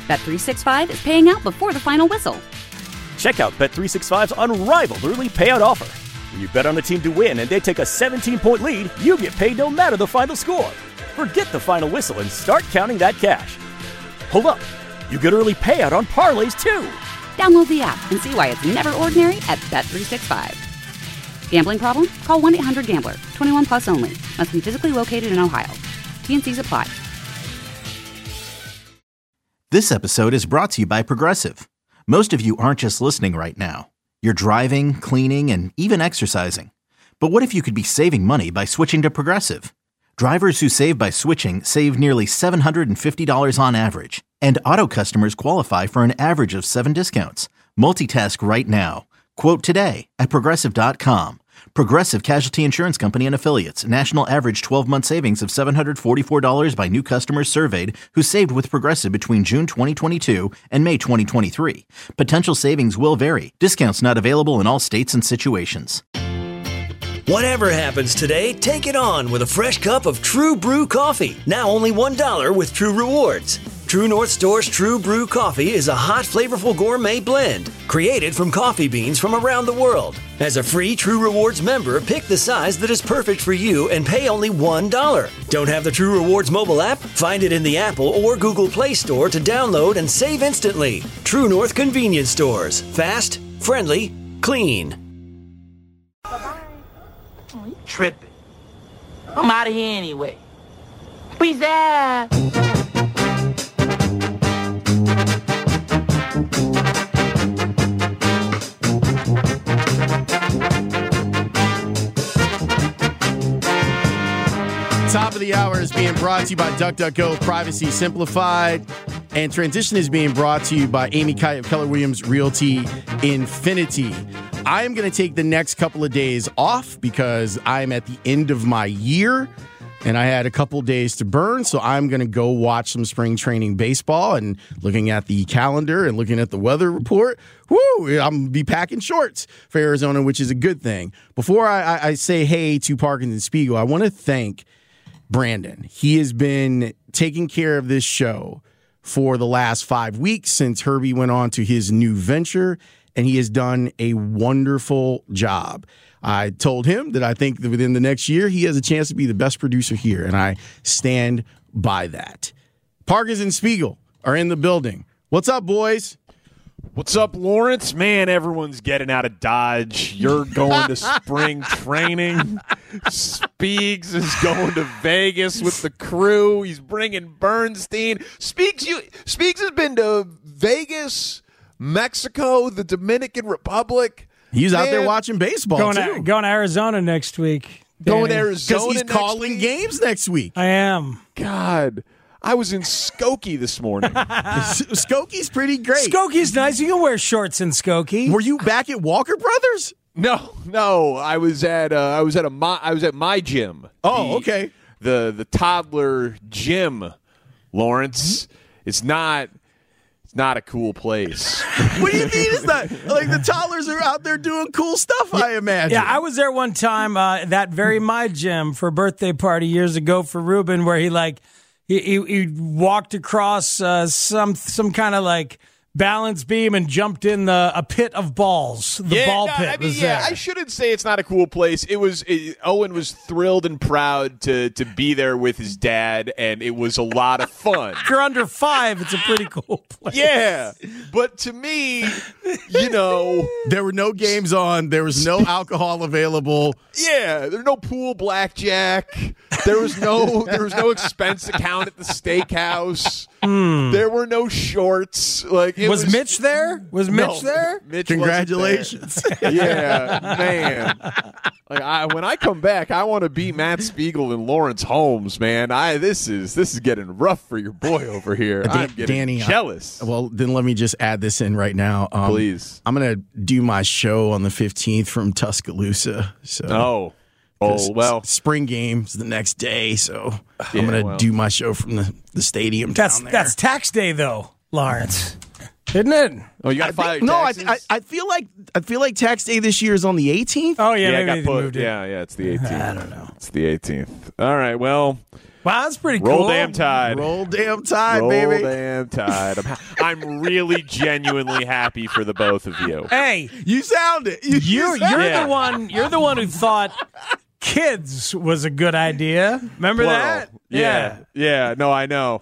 Bet365 is paying out before the final whistle. Check out Bet365's unrivaled early payout offer. When you bet on a team to win and they take a 17-point lead, you get paid no matter the final score. Forget the final whistle and start counting that cash. Hold up. You get early payout on parlays, too. Download the app and see why it's never ordinary at Bet365. Gambling problem? Call 1-800-GAMBLER. 21 plus only. Must be physically located in Ohio. T&Cs apply. This episode is brought to you by Progressive. Most of you aren't just listening right now. You're driving, cleaning, and even exercising. But what if you could be saving money by switching to Progressive? Drivers who save by switching save nearly $750 on average. And auto customers qualify for an average of 7 discounts. Multitask right now. Quote today at Progressive.com. Progressive Casualty Insurance Company and Affiliates. National average 12-month savings of $744 by new customers surveyed who saved with Progressive between June 2022 and May 2023. Potential savings will vary. Discounts not available in all states and situations. Whatever happens today, take it on with a fresh cup of True Brew coffee. Now only $1 with True Rewards. True North Store's True Brew coffee is a hot, flavorful gourmet blend created from coffee beans from around the world. As a free True Rewards member, pick the size that is perfect for you and pay only $1. Don't have the True Rewards mobile app? Find it in the Apple or Google Play Store to download and save instantly. True North convenience stores. Fast, friendly, clean. Tripping. I'm out of here anyway. Peace out. Top of the hour is being brought to you by DuckDuckGo, Privacy Simplified. And Transition is being brought to you by Amy Kite of Keller Williams Realty Infinity. I am going to take the next couple of days off because I'm at the end of my year and I had a couple days to burn. So I'm going to go watch some spring training baseball and looking at the calendar and looking at the weather report. Woo! I'm going to be packing shorts for Arizona, which is a good thing. Before I say hey to Parkins and Spiegel, I want to thank Brandon. He has been taking care of this show for the last 5 weeks since Herbie went on to his new venture, and he has done a wonderful job. I told him that I think that within the next year, he has a chance to be the best producer here, and I stand by that. Parkins and Spiegel are in the building. What's up, boys? What's up, Lawrence? Man, everyone's getting out of Dodge. You're going to spring training. Speaks is going to Vegas with the crew. He's bringing Bernstein. Speaks has been to Vegas, Mexico, the Dominican Republic. He's out there watching baseball, going to Arizona next week. Going to Arizona because he's calling games next week. I am. God. I was in Skokie this morning. Skokie's pretty great. Skokie's nice. You can wear shorts in Skokie. Were you back at Walker Brothers? No. I was at my gym. Oh, okay. The toddler gym, Lawrence. It's not a cool place. What do you mean it's not? Like, the toddlers are out there doing cool stuff, I imagine. Yeah, I was there one time, that very my gym for a birthday party years ago for Ruben, where he walked across some kind of like balance beam and jumped in a pit of balls. Ball pit was there. I shouldn't say it's not a cool place. Owen was thrilled and proud to be there with his dad, and it was a lot of fun. If you're under 5, it's a pretty cool place. Yeah, but to me, there were no games on. There was no alcohol available. Yeah, there was no pool blackjack. There was no expense account at the steakhouse. There were no shorts. Was Mitch there? Was Mitch there? Mitch Congratulations. There. Yeah, man. When I come back, I want to be Matt Spiegel and Lawrence Holmes, man. This is getting rough for your boy over here. I'm getting Danny, jealous. Well, then let me just add this in right now. Please. I'm going to do my show on the 15th from Tuscaloosa. So. Oh, well. Spring game's the next day, so I'm going to do my show from the stadium down there. That's tax day, though, Lawrence. Isn't it? Oh, you got to file your taxes? I feel like tax day this year is on the 18th. Oh, yeah, maybe maybe it got moved it. Yeah, it's the 18th. I don't know. It's the 18th. All right, well, Wow, that's pretty cool. Roll damn tide. Roll damn tide, Roll baby. damn tide. I'm really genuinely happy for the both of you. Hey, You sound it. you're Yeah. the one. You're the one who thought kids was a good idea. Remember Plural. that? Yeah. No, I know.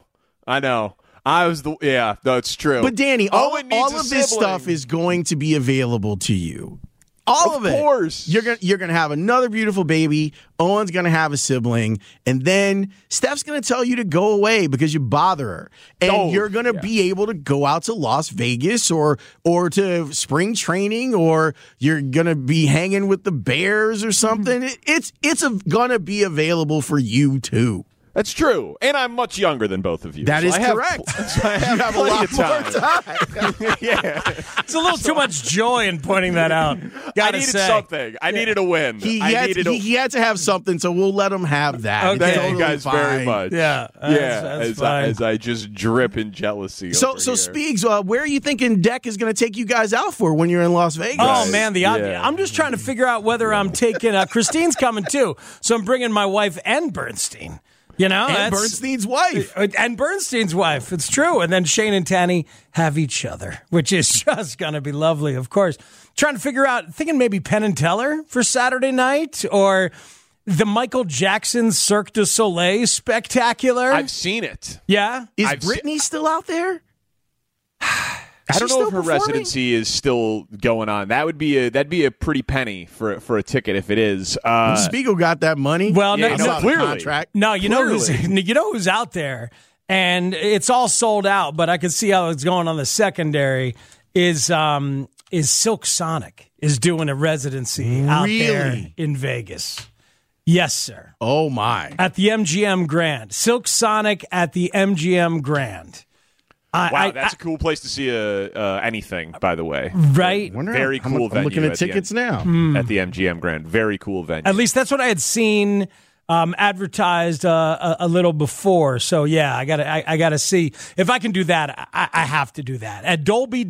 I was the no, it's true. But Danny, all Owen needs of a this sibling. stuff is going to be available to you. All of it. Of course. You're gonna have another beautiful baby. Owen's gonna have a sibling, and then Steph's gonna tell you to go away because you bother her, and you're gonna be able to go out to Las Vegas or to spring training, or you're gonna be hanging with the Bears or something. It's gonna be available for you too. That's true. And I'm much younger than both of you. That so is I have correct. So I have You have a lot plenty of more time. Yeah. It's a little too much joy in pointing that out. I Gotta needed say. something. I needed a win. He I had needed he had to have something, so we'll let him have that. Okay. It's Thank totally you guys very fine. much. Yeah, that's fine. as I just drip in jealousy. So over here. Speegs, where are you thinking Deck is going to take you guys out for when you're in Las Vegas? Oh man, Yeah. I'm just trying to figure out whether I'm taking. Christine's coming too, so I'm bringing my wife and Bernstein. You know, and that's- Bernstein's wife. And Bernstein's wife. It's true. And then Shane and Tanny have each other, which is just going to be lovely, of course. Trying to figure out, thinking maybe Penn and Teller for Saturday night or the Michael Jackson Cirque du Soleil spectacular. I've seen it. Yeah? Is I've Britney still out there? I don't she know if still her performing? residency is still going on. That'd be a pretty penny for a ticket if it is. Spiegel got that money. Well, yeah, no, I saw the clearly. contract. No, you know who's out there, and it's all sold out. But I can see how it's going on the secondary. Is Silk Sonic is doing a residency out there Really? in Vegas? Yes, sir. Oh my! At the MGM Grand, Silk Sonic at the MGM Grand. Wow, that's a cool place to see anything. By the way, right. Very cool I'm venue. looking at the tickets M- now. at the MGM Grand. Very cool venue. At least that's what I had seen advertised a little before. So yeah, I gotta see if I can do that. I have to do that at Dolby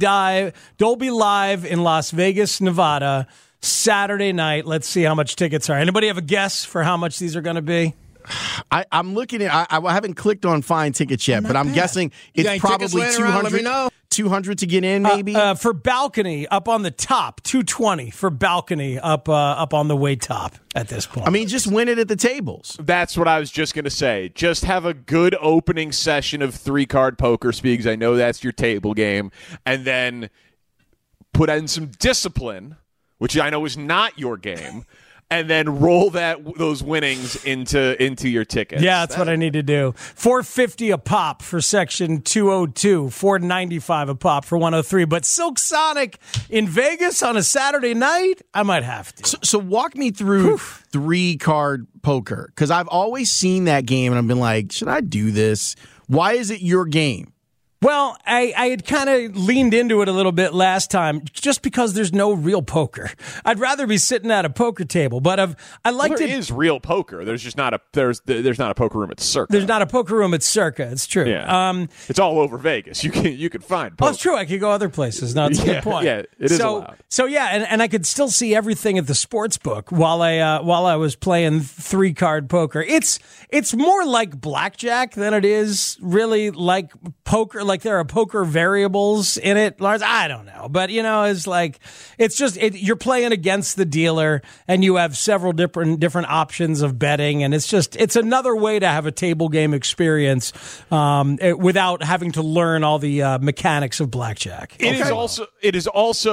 Live in Las Vegas, Nevada, Saturday night. Let's see how much tickets are. Anybody have a guess for how much these are going to be? I'm looking at. I haven't clicked on find tickets yet, but I'm guessing it's got any tickets probably laying around? Let me 200. know. 200 to get in, maybe. For balcony up on the top, $220 for balcony up on the way top at this point. I mean, just win it at the tables. That's what I was just going to say. Just have a good opening session of 3-card poker, Speaks. I know that's your table game. And then put in some discipline, which I know is not your game, and then roll those winnings into your tickets. Yeah, that's what I need to do. $450 a pop for section 202, $495 a pop for 103. But Silk Sonic in Vegas on a Saturday night, I might have to. So walk me through 3-card poker, because I've always seen that game and I've been like, should I do this? Why is it your game? Well, I had kind of leaned into it a little bit last time just because there's no real poker. I'd rather be sitting at a poker table, but I liked There it. is real poker. There's just not there's not a poker room at Circa. There's not a poker room at Circa. It's true. Yeah. It's all over Vegas. You can find poker. Oh, it's true. I could go other places. No, it's a good point. Yeah, it is allowed. So yeah, and I could still see everything at the sports book while I was playing 3-card poker. It's more like blackjack than it is really like poker. Like there are poker variables in it, Lars. I don't know, but it's like you're playing against the dealer, and you have several different options of betting, and it's another way to have a table game experience without having to learn all the mechanics of blackjack. It is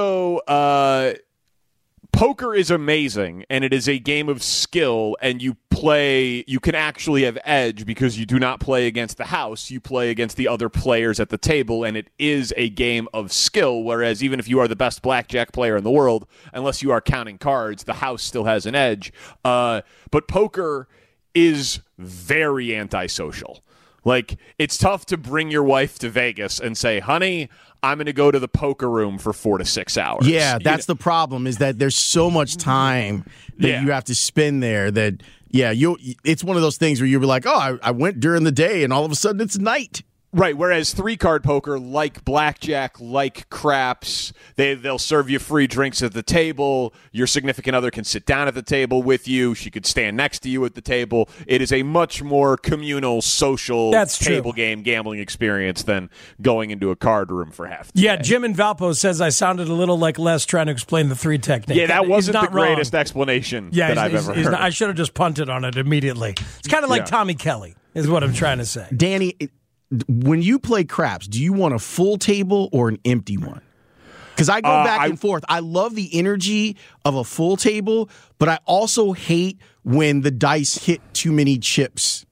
also poker is amazing, and it is a game of skill, and you can actually have edge because you do not play against the house, you play against the other players at the table, and it is a game of skill, whereas even if you are the best blackjack player in the world, unless you are counting cards, the house still has an edge. But poker is very antisocial. Like, it's tough to bring your wife to Vegas and say, honey, I'm going to go to the poker room for 4 to 6 hours. Yeah, that's the problem, is that there's so much time that you have to spend there that, it's one of those things where you'll be like, oh, I went during the day and all of a sudden it's night. Right, whereas 3-card poker, like blackjack, like craps, they'll serve you free drinks at the table. Your significant other can sit down at the table with you. She could stand next to you at the table. It is a much more communal, social table game gambling experience than going into a card room for half the day. Jim in Valpo says I sounded a little like Les trying to explain the 3 technique. Yeah, that wasn't the greatest explanation that I've ever heard. I should have just punted on it immediately. It's kind of like Tommy Kelly, is what I'm trying to say. Danny, when you play craps, do you want a full table or an empty one? Because I go back and forth. I love the energy of a full table, but I also hate when the dice hit too many chips.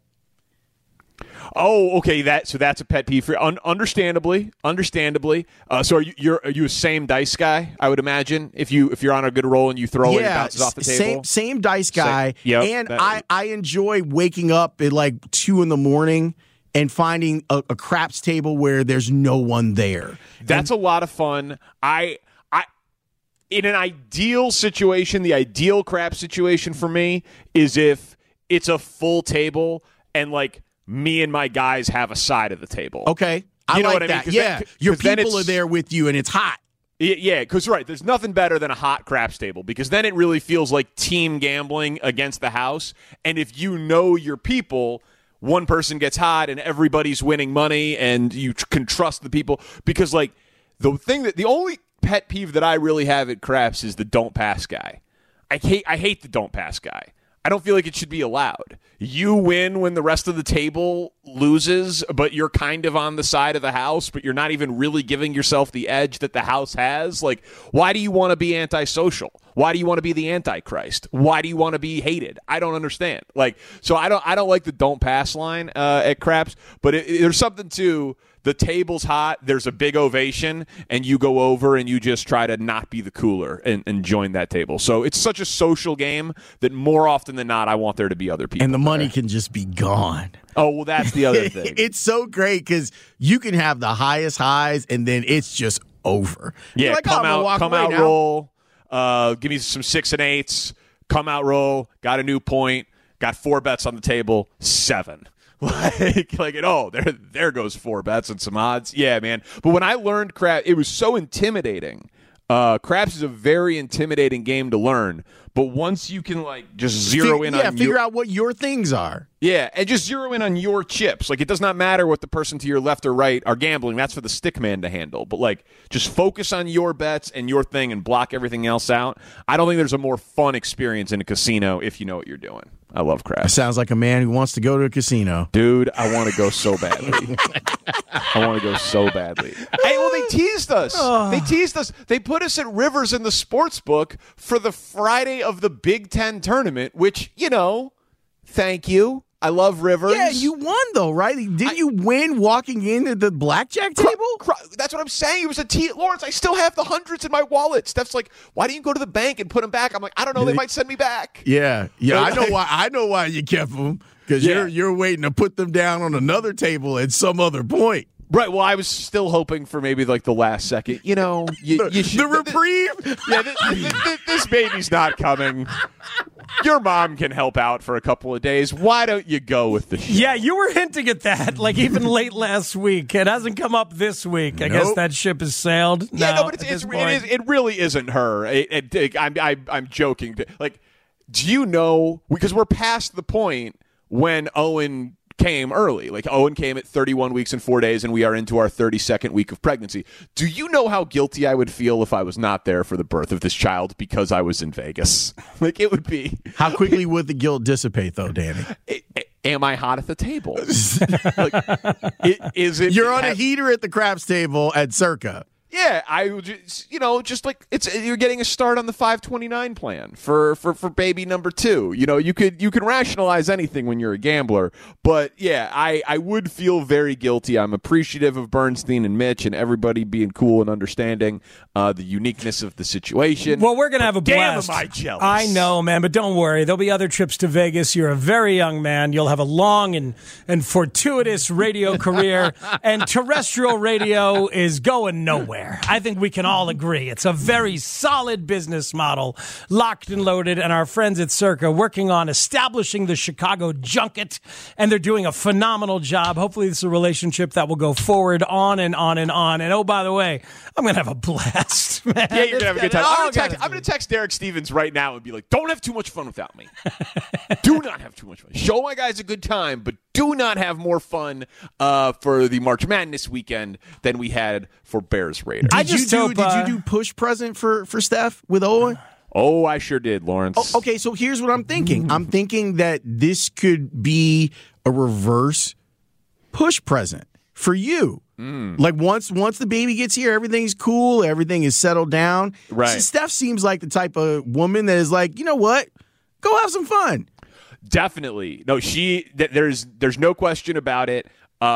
Oh, okay. That's a pet peeve for you. Understandably. So are you a same dice guy? I would imagine if you're on a good roll and you throw it, it bounces off the table. Same dice guy. I enjoy waking up at like 2 a.m. and finding a craps table where there's no one there. That's a lot of fun. In an ideal situation, the ideal craps situation for me is if it's a full table and like me and my guys have a side of the table. Okay. I like that. Your people are there with you and it's hot. Yeah, because there's nothing better than a hot craps table because then it really feels like team gambling against the house. And if you know your people, one person gets hot and everybody's winning money and you can trust the people. Because like the only pet peeve that I really have at craps is the don't pass guy. I hate the don't pass guy. I don't feel like it should be allowed. You win when the rest of the table loses, but you're kind of on the side of the house, but you're not even really giving yourself the edge that the house has. Like, why do you want to be antisocial? Why do you want to be the Antichrist? Why do you want to be hated? I don't understand. Like, so I don't like the don't pass line at craps, but there's something to the table's hot, there's a big ovation, and you go over and you just try to not be the cooler and join that table. So it's such a social game that more often than not, I want there to be other people. And the money can just be gone. Oh, well, that's the other thing. It's so great because you can have the highest highs, and then it's just over. Yeah, like, come out, roll. Give me some 6 and 8s. Come out, roll. Got a new point. Got 4 bets on the table. 7. There goes 4 bets and some odds. Yeah, man. But when I learned craps, it was so intimidating. Craps is a very intimidating game to learn. But once you can just zero in on figure out what your things are. Yeah, and just zero in on your chips. Like, it does not matter what the person to your left or right are gambling. That's for the stick man to handle. But, just focus on your bets and your thing and block everything else out. I don't think there's a more fun experience in a casino if you know what you're doing. I love craps. Sounds like a man who wants to go to a casino. Dude, I want to go so badly. Hey, well, they teased us. They put us at Rivers in the sports book for the Friday of the Big Ten tournament, which, thank you. I love Rivers. Yeah, you won, though, right? Didn't you win walking into the blackjack table? That's what I'm saying. It was Lawrence, I still have the hundreds in my wallet. Steph's like, why do you go to the bank and put them back? I'm like, I don't know. They might send me back. Yeah. I know why you kept them, because you're waiting to put them down on another table at some other point. Right. Well, I was still hoping for maybe the last second. You should, the reprieve. This baby's not coming. Your mom can help out for a couple of days. Why don't you go with the show? Yeah, you were hinting at that, even late last week. It hasn't come up this week. I guess that ship has sailed. But it really isn't her. I'm joking. Do you know? Because we're past the point when Owen came early. Owen came at 31 weeks and 4 days, and we are into our 32nd week of pregnancy. Do you know how guilty I would feel if I was not there for the birth of this child because I was in Vegas? It would be. How quickly would the guilt dissipate, though, Danny? Am I hot at the table? Is it? You're on a heater at the craps table at Circa. Yeah, I would you're getting a start on the 529 plan for baby number 2. You can rationalize anything when you're a gambler, but yeah, I would feel very guilty. I'm appreciative of Bernstein and Mitch and everybody being cool and understanding the uniqueness of the situation. Well, we're gonna have a blast. Damn, am I jealous? I know, man, but don't worry. There'll be other trips to Vegas. You're a very young man. You'll have a long and fortuitous radio career, and terrestrial radio is going nowhere. anywhere. I think we can all agree. It's a very solid business model, locked and loaded, and our friends at Circa working on establishing the Chicago junket, and they're doing a phenomenal job. Hopefully this is a relationship that will go forward on and on and on. And oh, by the way, I'm going to have a blast, man. Yeah, you're going to have a good time. I'm going to text Derek Stevens right now and be like, don't have too much fun without me. Do not have too much fun. Show my guys a good time, but do not have more fun for the March Madness weekend than we had for Bears Raiders. Did you do push present for Steph with Owen? Oh, I sure did, Lawrence. Oh, okay, so here's what I'm thinking. I'm thinking that this could be a reverse push present for you. Like once the baby gets here, everything's cool, everything is settled down. Right. So Steph seems like the type of woman that is like, you know what? Go have some fun. Definitely. No, there's no question about it.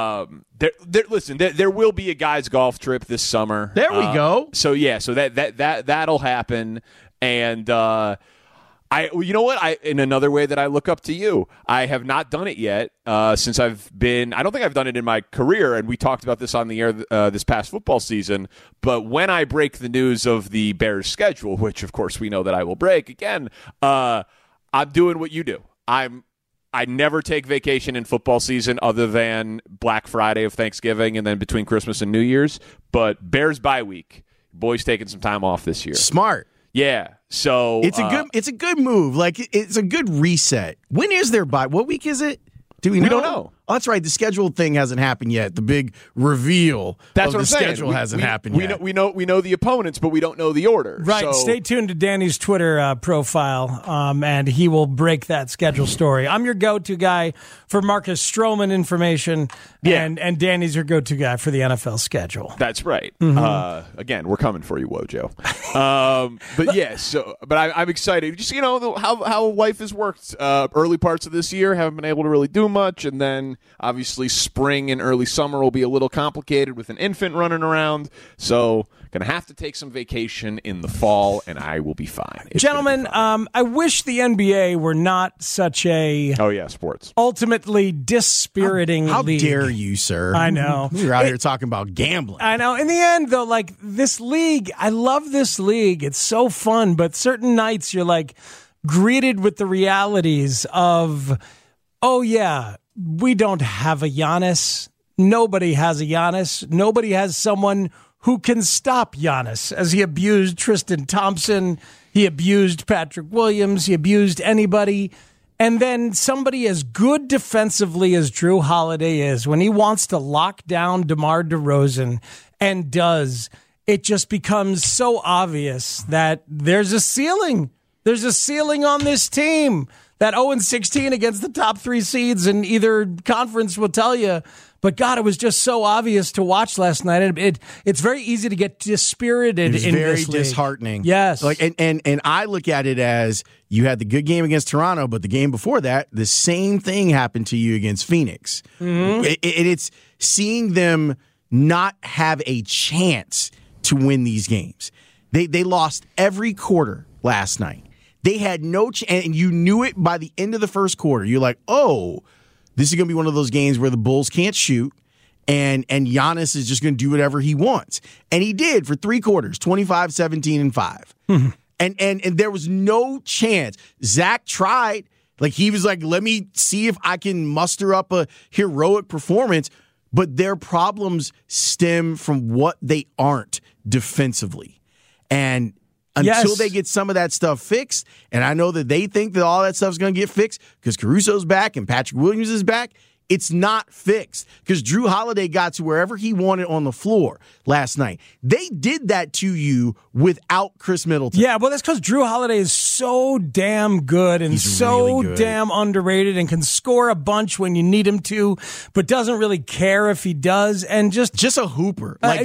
Listen, there will be a guys' golf trip this summer. There we go. So that'll happen. And you know what? In another way that I look up to you, I have not done it yet since I've been. I don't think I've done it in my career, and we talked about this on the air this past football season. But when I break the news of the Bears' schedule, which of course we know that I will break again, I'm doing what you do. I never take vacation in football season other than Black Friday of Thanksgiving and then between Christmas and New Year's. But Bears bye week, boys taking some time off this year. Smart. Yeah, so it's a good move. Like it's a good reset. When is their bye? What week is it? Do we know? We don't know. Oh, that's right. The schedule thing hasn't happened yet. The big reveal that's of what the I'm saying. schedule hasn't happened yet. We know the opponents, but we don't know the order. Right. So. Stay tuned to Danny's Twitter profile, and he will break that schedule story. I'm your go-to guy for Marcus Stroman information, and Danny's your go-to guy for the NFL schedule. That's right. Mm-hmm. Again, we're coming for you, Wojo. But yeah, I'm excited. Just how life has worked. Early parts of this year haven't been able to really do much, and then obviously spring and early summer will be a little complicated with an infant running around. So going to have to take some vacation in the fall, and I will be fine. Gentlemen, I wish the NBA were not such a sports ultimately dispiriting how league. Dare you, sir? I know. You're out here talking about gambling. I know. In the end, though, like this league, I love this league. It's so fun, but certain nights you're like greeted with the realities of, oh yeah, we don't have a Giannis. Nobody has a Giannis. Nobody has someone who can stop Giannis, as he abused Tristan Thompson. He abused Patrick Williams. He abused anybody. And then somebody as good defensively as Drew Holiday is, when he wants to lock down DeMar DeRozan and does, it just becomes so obvious that there's a ceiling. There's a ceiling on this team. That 0-16 against the top three seeds in either conference will tell you. But, God, it was just so obvious to watch last night. It's very easy to get dispirited in this league. It's very disheartening. Yes. Like, and I look at it as you had the good game against Toronto, but the game before that, the same thing happened to you against Phoenix. Mm-hmm. It's seeing them not have a chance to win these games. They lost every quarter last night. They had no chance, and you knew it by the end of the first quarter. You're like, oh, this is going to be one of those games where the Bulls can't shoot, and Giannis is just going to do whatever he wants. And he did for 3 quarters, 25, 17, and 5. Mm-hmm. And there was no chance. Zach tried. Like, he was like, let me see if I can muster up a heroic performance. But their problems stem from what they aren't defensively. And until they get some of that stuff fixed, and I know that they think that all that stuff's going to get fixed because Caruso's back and Patrick Williams is back, it's not fixed because Drew Holiday got to wherever he wanted on the floor last night. They did that to you without Chris Middleton. Yeah, well, that's because Drew Holiday is so damn good and He's so really good. Damn underrated and can score a bunch when you need him to, but doesn't really care if he does. And just a hooper, like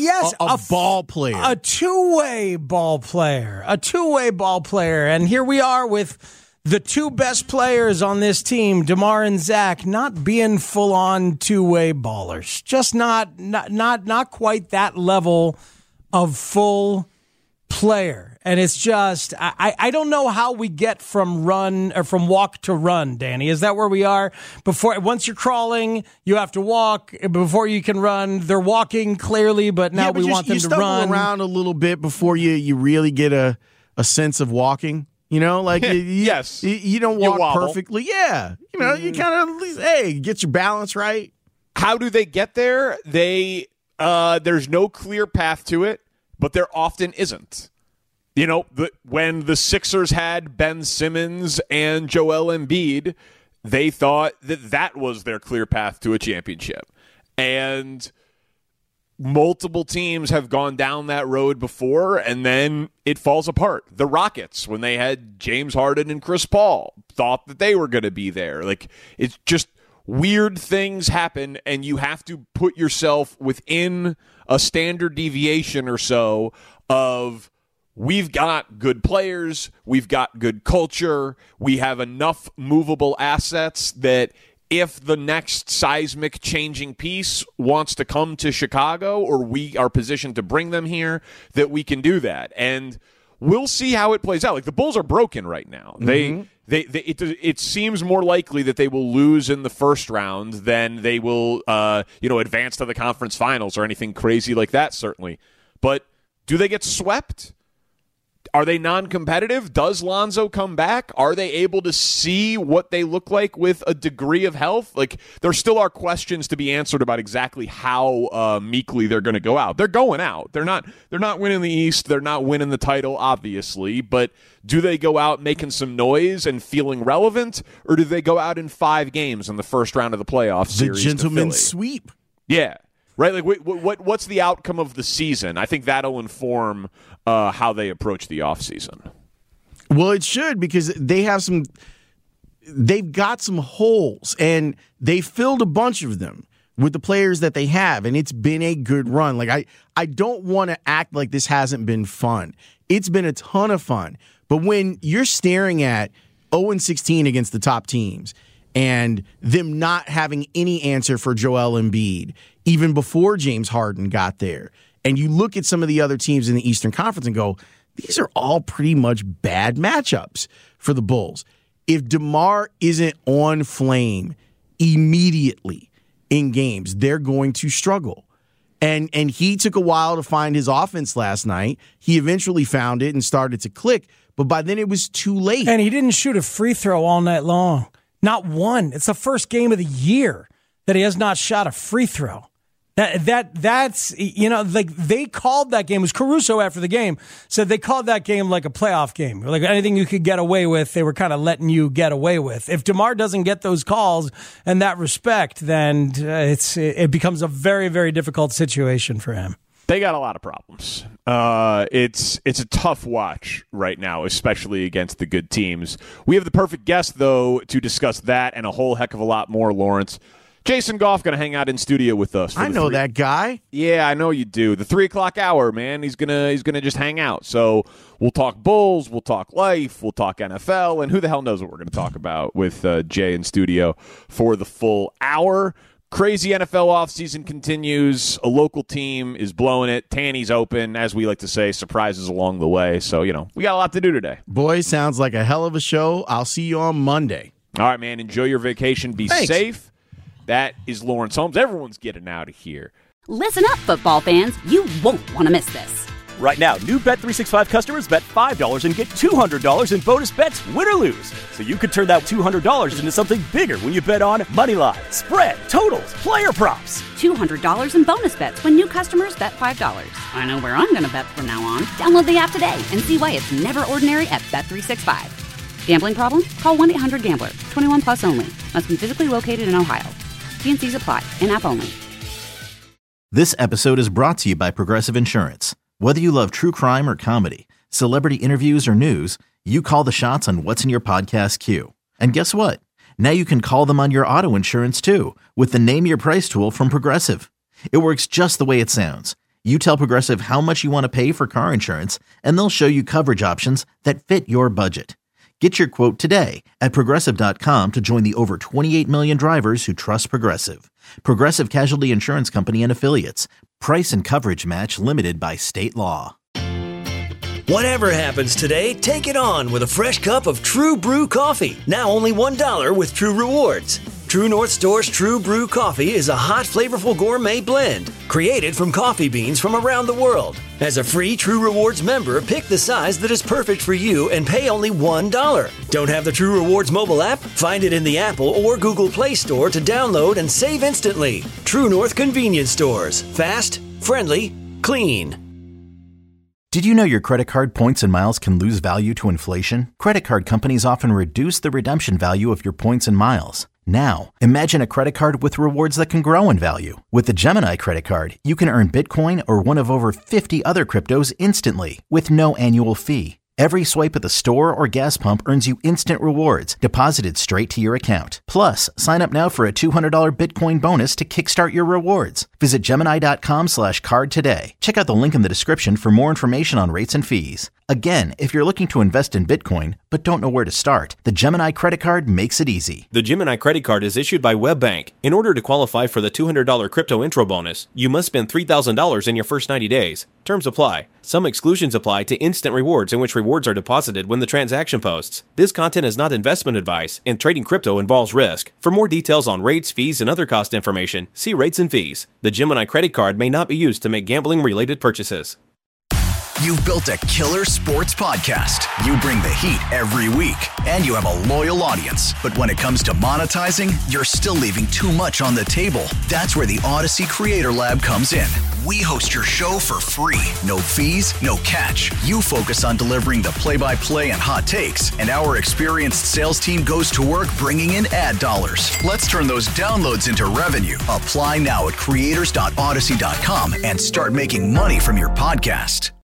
a ball player, a two-way ball player, And here we are with the 2 best players on this team, DeMar and Zach, not being full-on two-way ballers. Just not quite that level of full player. And it's just, I don't know how we get from walk to run, Danny. Is that where we are? Once you're crawling, you have to walk. Before you can run, they're walking clearly, but now we want them to run. You stumble around a little bit before you really get a sense of walking. You know, like yes, you don't walk perfectly. Yeah, you know, you kind of at least get your balance right. How do they get there? There's no clear path to it, but there often isn't. You know, when the Sixers had Ben Simmons and Joel Embiid, they thought that was their clear path to a championship. And multiple teams have gone down that road before, and then it falls apart. The Rockets, when they had James Harden and Chris Paul, thought that they were going to be there. Like, it's just weird things happen, and you have to put yourself within a standard deviation or so of, we've got good players, we've got good culture, we have enough movable assets that if the next seismic changing piece wants to come to Chicago, or we are positioned to bring them here, that we can do that. And we'll see how it plays out. Like, the Bulls are broken right now. Mm-hmm. It seems more likely that they will lose in the first round than they will advance to the conference finals or anything crazy like that, certainly. But do they get swept? Are they non-competitive? Does Lonzo come back? Are they able to see what they look like with a degree of health? Like, there still are questions to be answered about exactly how meekly they're going to go out. They're going out. They're not winning the East. They're not winning the title, obviously. But do they go out making some noise and feeling relevant, or do they go out in 5 games in the first round of the playoff series? The gentleman's sweep. Yeah. Right? Like, what's the outcome of the season? I think that'll inform how they approach the offseason. Well, it should, because they've got some holes, and they filled a bunch of them with the players that they have, and it's been a good run. Like, I don't want to act like this hasn't been fun. It's been a ton of fun. But when you're staring at 0-16 against the top teams, and them not having any answer for Joel Embiid, even before James Harden got there, and you look at some of the other teams in the Eastern Conference and go, these are all pretty much bad matchups for the Bulls. If DeMar isn't on flame immediately in games, they're going to struggle. And he took a while to find his offense last night. He eventually found it and started to click, but by then it was too late. And he didn't shoot a free throw all night long. Not one. It's the first game of the year that he has not shot a free throw. That's like, they called that game. It was Caruso after the game said they called that game like a playoff game. Like, anything you could get away with, they were kind of letting you get away with. If DeMar doesn't get those calls and that respect, then it becomes a very, very difficult situation for him. They got a lot of problems. It's a tough watch right now, especially against the good teams. We have the perfect guest, though, to discuss that and a whole heck of a lot more, Lawrence. Jason Goff going to hang out in studio with us. I know that guy. Yeah, I know you do. The 3 o'clock hour, man. He's gonna just hang out. So we'll talk Bulls, we'll talk life, we'll talk NFL, and who the hell knows what we're going to talk about with Jay in studio for the full hour. Crazy NFL offseason continues. A local team is blowing it. Tanny's open, as we like to say, surprises along the way. So, we got a lot to do today. Boy, sounds like a hell of a show. I'll see you on Monday. All right, man. Enjoy your vacation. Be safe. That is Lawrence Holmes. Everyone's getting out of here. Listen up, football fans. You won't want to miss this. Right now, new Bet365 customers bet $5 and get $200 in bonus bets, win or lose. So you could turn that $200 into something bigger when you bet on money line, spread, totals, player props. $200 in bonus bets when new customers bet $5. I know where I'm going to bet from now on. Download the app today and see why it's never ordinary at Bet365. Gambling problem? Call 1-800-GAMBLER. 21 plus only. Must be physically located in Ohio. T&Cs apply. In-app only. This episode is brought to you by Progressive Insurance. Whether you love true crime or comedy, celebrity interviews or news, you call the shots on what's in your podcast queue. And guess what? Now you can call them on your auto insurance too with the Name Your Price tool from Progressive. It works just the way it sounds. You tell Progressive how much you want to pay for car insurance, and they'll show you coverage options that fit your budget. Get your quote today at Progressive.com to join the over 28 million drivers who trust Progressive. Progressive Casualty Insurance Company and Affiliates. Price and coverage match limited by state law. Whatever happens today, take it on with a fresh cup of True Brew coffee. Now only $1 with True Rewards. True North Store's True Brew coffee is a hot, flavorful gourmet blend created from coffee beans from around the world. As a free True Rewards member, pick the size that is perfect for you and pay only $1. Don't have the True Rewards mobile app? Find it in the Apple or Google Play Store to download and save instantly. True North Convenience Stores. Fast, friendly, clean. Did you know your credit card points and miles can lose value to inflation? Credit card companies often reduce the redemption value of your points and miles. Now, imagine a credit card with rewards that can grow in value. With the Gemini credit card, you can earn Bitcoin or one of over 50 other cryptos instantly with no annual fee. Every swipe at the store or gas pump earns you instant rewards deposited straight to your account. Plus, sign up now for a $200 Bitcoin bonus to kickstart your rewards. Visit Gemini.com/card today. Check out the link in the description for more information on rates and fees. Again, if you're looking to invest in Bitcoin but don't know where to start, the Gemini credit card makes it easy. The Gemini credit card is issued by WebBank. In order to qualify for the $200 crypto intro bonus, you must spend $3,000 in your first 90 days. Terms apply. Some exclusions apply to instant rewards in which rewards are deposited when the transaction posts. This content is not investment advice, and trading crypto involves risk. For more details on rates, fees, and other cost information, see rates and fees. The Gemini credit card may not be used to make gambling-related purchases. You've built a killer sports podcast. You bring the heat every week, and you have a loyal audience. But when it comes to monetizing, you're still leaving too much on the table. That's where the Odyssey Creator Lab comes in. We host your show for free. No fees, no catch. You focus on delivering the play-by-play and hot takes, and our experienced sales team goes to work bringing in ad dollars. Let's turn those downloads into revenue. Apply now at creators.odyssey.com and start making money from your podcast.